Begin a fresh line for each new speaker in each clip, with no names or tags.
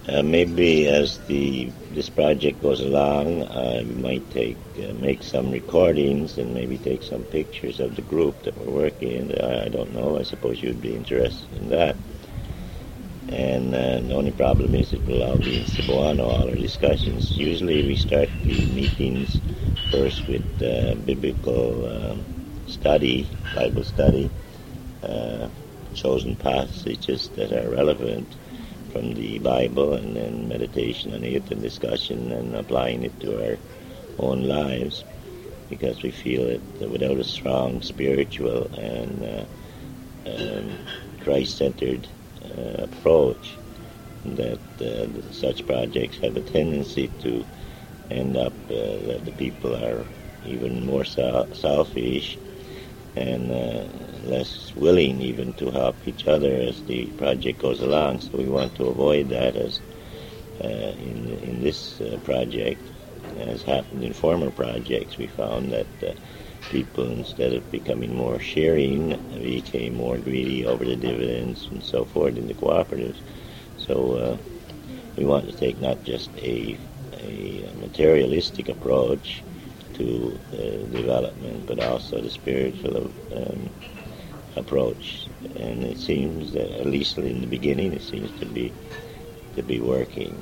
Maybe as this project goes along, I might make some recordings and maybe take some pictures of the group that we're working in. I don't know. I suppose you'd be interested in that. And the only problem is it will all be in Cebuano, all our discussions. Usually we start the meetings first with biblical study, Bible study, chosen passages that are relevant from the Bible, and then meditation on it and discussion and applying it to our own lives, because we feel that without a strong spiritual and Christ-centered approach, that such projects have a tendency to end up that the people are even more selfish and less willing even to help each other as the project goes along. So we want to avoid that as in this project. As happened in former projects, we found that people, instead of becoming more sharing, became more greedy over the dividends and so forth in the cooperatives. So we want to take not just a materialistic approach to development, but also the spiritual approach. And it seems that, at least in the beginning, it seems to be working.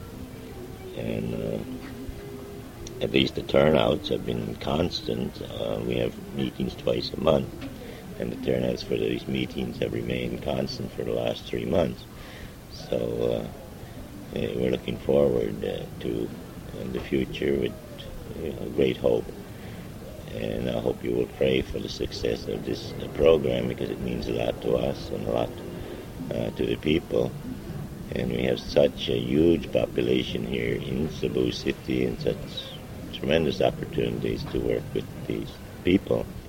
And at least the turnouts have been constant. We have meetings twice a month, and the turnouts for these meetings have remained constant for the last 3 months. So we're looking forward to the future with great hope. And I hope you will pray for the success of this program, because it means a lot to us and a lot to the people. And we have such a huge population here in Cebu City and such tremendous opportunities to work with these people.